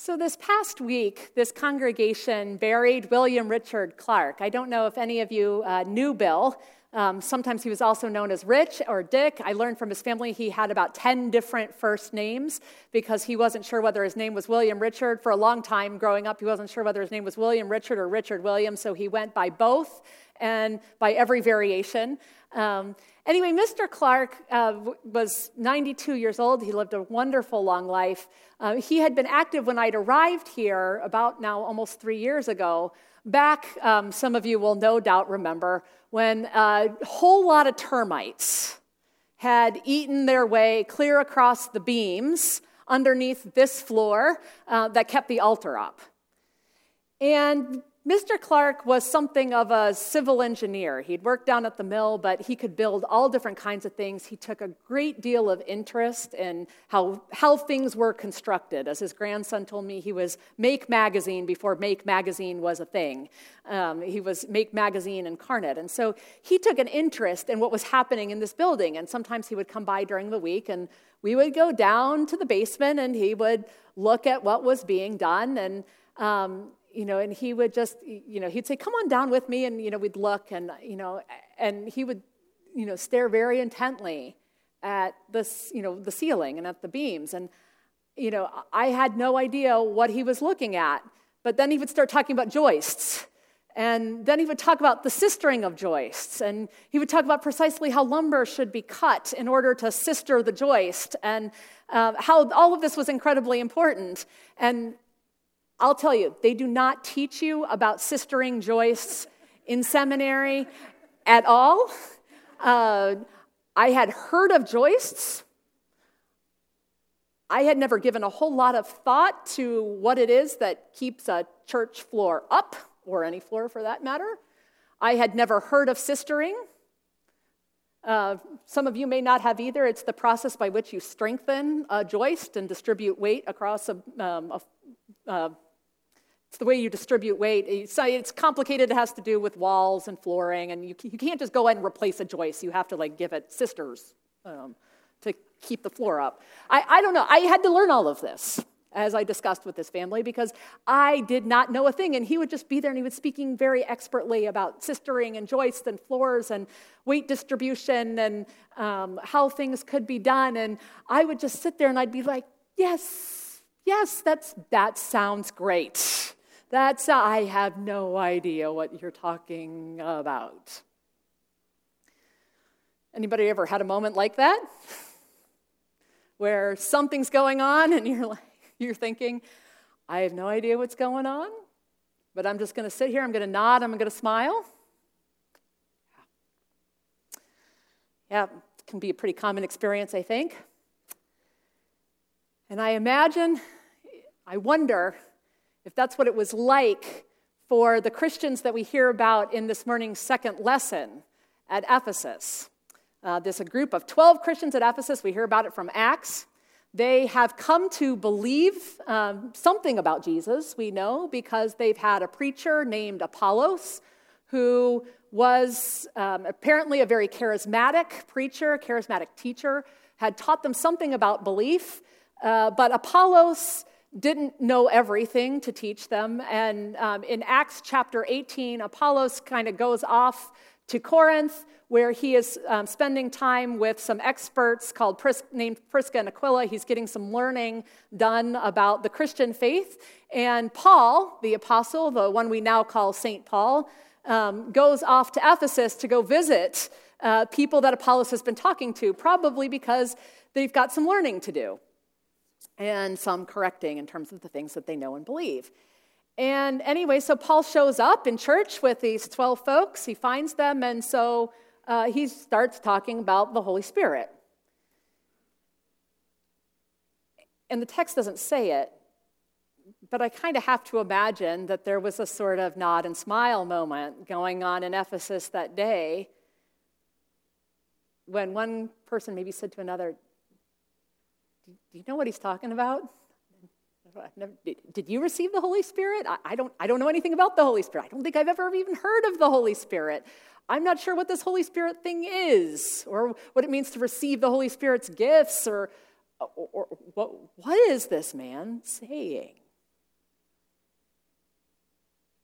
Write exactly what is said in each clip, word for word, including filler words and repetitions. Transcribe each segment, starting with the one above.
So this past week, this congregation buried William Richard Clark. I don't know if any of you uh, knew Bill. Um, sometimes he was also known as Rich or Dick. I learned from his family he had about ten different first names because he wasn't sure whether his name was William Richard. For a long time growing up, he wasn't sure whether his name was William Richard or Richard William, so he went by both and by every variation. Um, anyway, Mister Clark uh, was ninety-two years old. He lived a wonderful long life. Uh, he had been active when I'd arrived here about now almost three years ago. Back, um, some of you will no doubt remember, when a whole lot of termites had eaten their way clear across the beams underneath this floor uh, that kept the altar up. And Mister Clark was something of a civil engineer. He'd worked down at the mill, but he could build all different kinds of things. He took a great deal of interest in how, how things were constructed. As his grandson told me, he was Make Magazine before Make Magazine was a thing. Um, he was Make Magazine incarnate. And so he took an interest in what was happening in this building. And sometimes he would come by during the week, and we would go down to the basement, and he would look at what was being done. And um, You know, and he would just, you know, he'd say, come on down with me, and, you know, we'd look, and, you know, and he would, you know, stare very intently at this, you know, the ceiling and at the beams, and, you know, I had no idea what he was looking at, but then he would start talking about joists, and then he would talk about the sistering of joists, and he would talk about precisely how lumber should be cut in order to sister the joist, and uh, how all of this was incredibly important, and I'll tell you, they do not teach you about sistering joists in seminary at all. Uh, I had heard of joists. I had never given a whole lot of thought to what it is that keeps a church floor up, or any floor for that matter. I had never heard of sistering. Uh, some of you may not have either. It's the process by which you strengthen a joist and distribute weight across a, um, a uh, It's the way you distribute weight. It's, it's complicated. It has to do with walls and flooring, and you, you can't just go ahead and replace a joist. You have to like give it sisters um, to keep the floor up. I, I don't know. I had to learn all of this, as I discussed with this family, because I did not know a thing, and he would just be there, and he was speaking very expertly about sistering and joists and floors and weight distribution and um, how things could be done, and I would just sit there, and I'd be like, yes, yes, that's that sounds great. That's, I have no idea what you're talking about. Anybody ever had a moment like that? Where something's going on and you're like, you're thinking, I have no idea what's going on, but I'm just going to sit here, I'm going to nod, I'm going to smile. Yeah, it can be a pretty common experience, I think. And I imagine, I wonder, if that's what it was like for the Christians that we hear about in this morning's second lesson at Ephesus. Uh, there's a group of twelve Christians at Ephesus. We hear about it from Acts. They have come to believe um, something about Jesus, we know, because they've had a preacher named Apollos who was um, apparently a very charismatic preacher, charismatic teacher, had taught them something about belief, uh, but Apollos didn't know everything to teach them. And um, in Acts chapter eighteen, Apollos kind of goes off to Corinth, where he is um, spending time with some experts called Pris- named Prisca and Aquila. He's getting some learning done about the Christian faith. And Paul, the apostle, the one we now call Saint Paul, um, goes off to Ephesus to go visit uh, people that Apollos has been talking to, probably because they've got some learning to do and some correcting in terms of the things that they know and believe. And anyway, so Paul shows up in church with these twelve folks. He finds them, and so uh, he starts talking about the Holy Spirit. And the text doesn't say it, but I kind of have to imagine that there was a sort of nod and smile moment going on in Ephesus that day when one person maybe said to another, do you know what he's talking about? Never, did, did you receive the Holy Spirit? I, I don't I don't know anything about the Holy Spirit. I don't think I've ever even heard of the Holy Spirit. I'm not sure what this Holy Spirit thing is, or what it means to receive the Holy Spirit's gifts, or, or, or what, what is this man saying?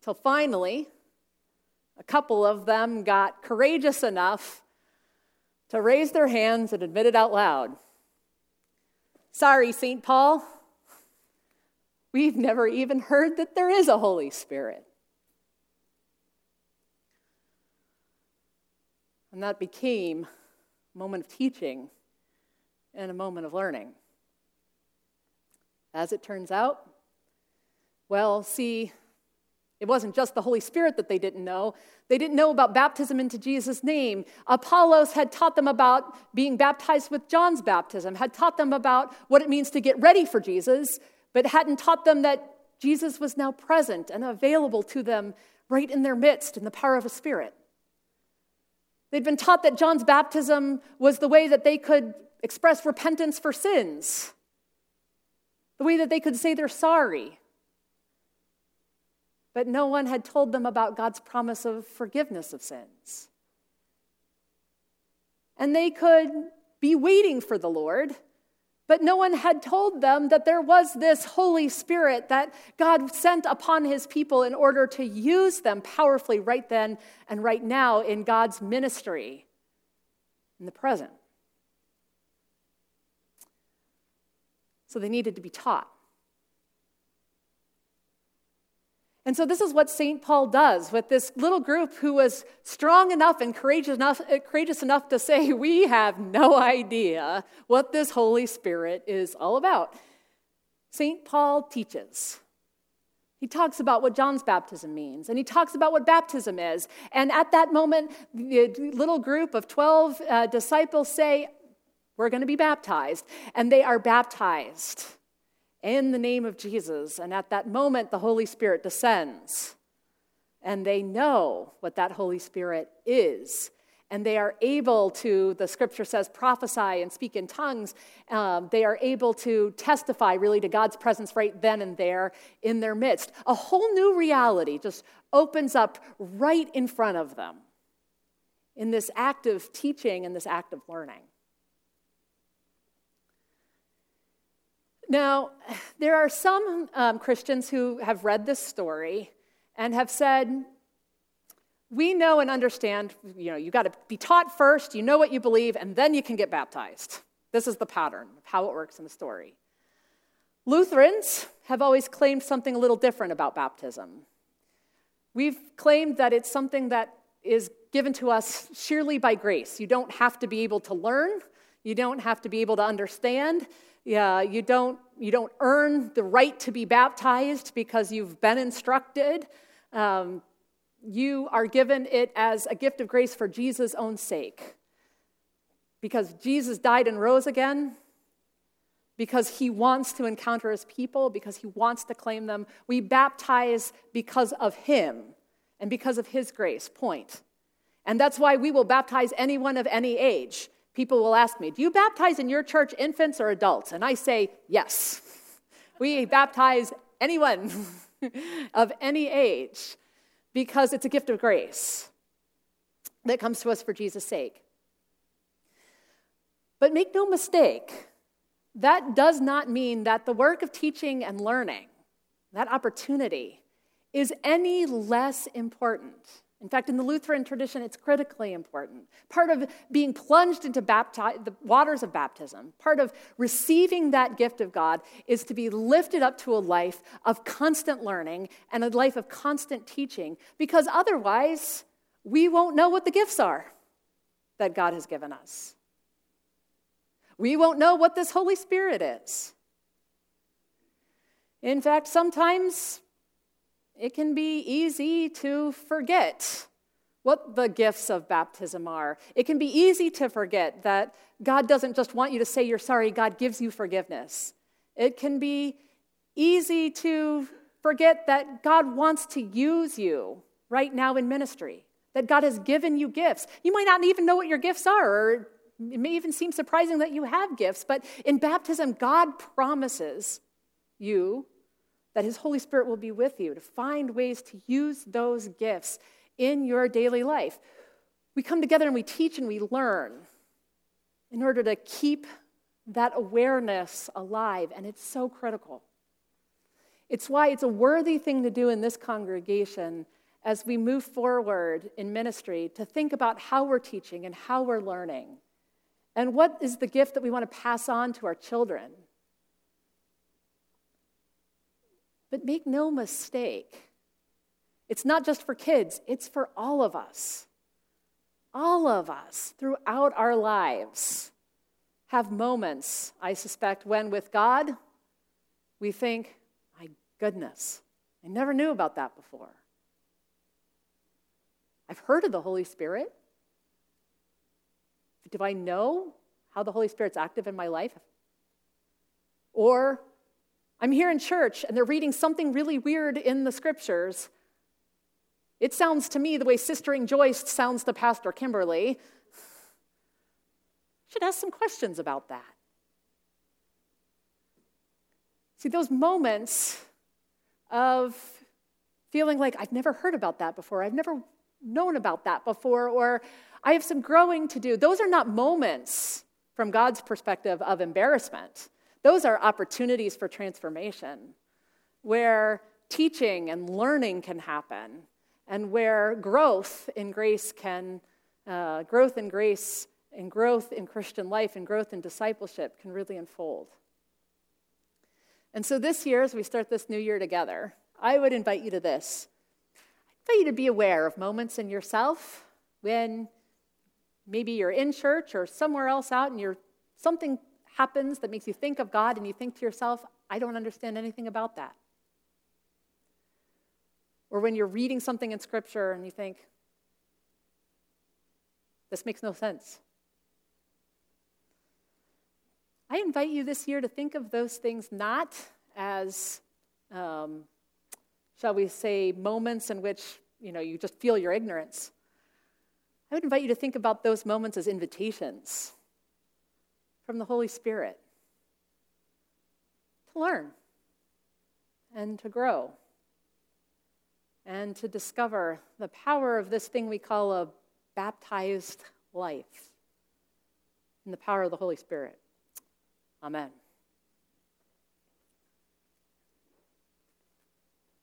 Till finally, a couple of them got courageous enough to raise their hands and admit it out loud. Sorry, Saint Paul, we've never even heard that there is a Holy Spirit. And that became a moment of teaching and a moment of learning. As it turns out, well, see, it wasn't just the Holy Spirit that they didn't know. They didn't know about baptism into Jesus' name. Apollos had taught them about being baptized with John's baptism, had taught them about what it means to get ready for Jesus, but hadn't taught them that Jesus was now present and available to them right in their midst in the power of a Spirit. They'd been taught that John's baptism was the way that they could express repentance for sins, the way that they could say they're sorry. But no one had told them about God's promise of forgiveness of sins. And they could be waiting for the Lord, but no one had told them that there was this Holy Spirit that God sent upon his people in order to use them powerfully right then and right now in God's ministry in the present. So they needed to be taught. And so this is what Saint Paul does with this little group who was strong enough and courageous enough, courageous enough to say, we have no idea what this Holy Spirit is all about. Saint Paul teaches. He talks about what John's baptism means, and he talks about what baptism is. And at that moment, the little group of twelve uh, disciples say, we're going to be baptized. And they are baptized in the name of Jesus. And at that moment, the Holy Spirit descends. And they know what that Holy Spirit is. And they are able to, the scripture says, prophesy and speak in tongues. Um, they are able to testify really to God's presence right then and there in their midst. A whole new reality just opens up right in front of them in this act of teaching and this act of learning. Now, there are some um, Christians who have read this story and have said, we know and understand, you know, you got to be taught first, you know what you believe, and then you can get baptized. This is the pattern of how it works in the story. Lutherans have always claimed something a little different about baptism. We've claimed that it's something that is given to us sheerly by grace. You don't have to be able to learn. You don't have to be able to understand. Yeah, you don't you don't earn the right to be baptized because you've been instructed. Um, you are given it as a gift of grace for Jesus' own sake. Because Jesus died and rose again, because he wants to encounter his people, because he wants to claim them. We baptize because of him and because of his grace, point. And that's why we will baptize anyone of any age. People will ask me, do you baptize in your church infants or adults? And I say, yes. We baptize anyone of any age because it's a gift of grace that comes to us for Jesus' sake. But make no mistake, that does not mean that the work of teaching and learning, that opportunity, is any less important. In fact, in the Lutheran tradition, it's critically important. Part of being plunged into bapti- the waters of baptism, part of receiving that gift of God, is to be lifted up to a life of constant learning and a life of constant teaching, because otherwise, we won't know what the gifts are that God has given us. We won't know what this Holy Spirit is. In fact, sometimes it can be easy to forget what the gifts of baptism are. It can be easy to forget that God doesn't just want you to say you're sorry, God gives you forgiveness. It can be easy to forget that God wants to use you right now in ministry, that God has given you gifts. You might not even know what your gifts are, or it may even seem surprising that you have gifts, but in baptism, God promises you that his Holy Spirit will be with you to find ways to use those gifts in your daily life. We come together and we teach and we learn in order to keep that awareness alive, and it's so critical. It's why it's a worthy thing to do in this congregation as we move forward in ministry to think about how we're teaching and how we're learning and what is the gift that we want to pass on to our children. But make no mistake, it's not just for kids, it's for all of us. All of us throughout our lives have moments, I suspect, when with God, we think, my goodness, I never knew about that before. I've heard of the Holy Spirit. Do I know how the Holy Spirit's active in my life? Or I'm here in church and they're reading something really weird in the scriptures. It sounds to me the way Sistering Joyce sounds to Pastor Kimberly. Should ask some questions about that. See, those moments of feeling like I've never heard about that before, I've never known about that before, or I have some growing to do. Those are not moments from God's perspective of embarrassment. Those are opportunities for transformation where teaching and learning can happen and where growth in grace can, uh, growth in grace and growth in Christian life and growth in discipleship can really unfold. And so this year, as we start this new year together, I would invite you to this. I invite you to be aware of moments in yourself when maybe you're in church or somewhere else out and you're something happens that makes you think of God and you think to yourself, I don't understand anything about that. Or when you're reading something in Scripture and you think, this makes no sense. I invite you this year to think of those things not as um, shall we say, moments in which, you know, you just feel your ignorance. I would invite you to think about those moments as invitations from the Holy Spirit to learn and to grow and to discover the power of this thing we call a baptized life and the power of the Holy Spirit. Amen.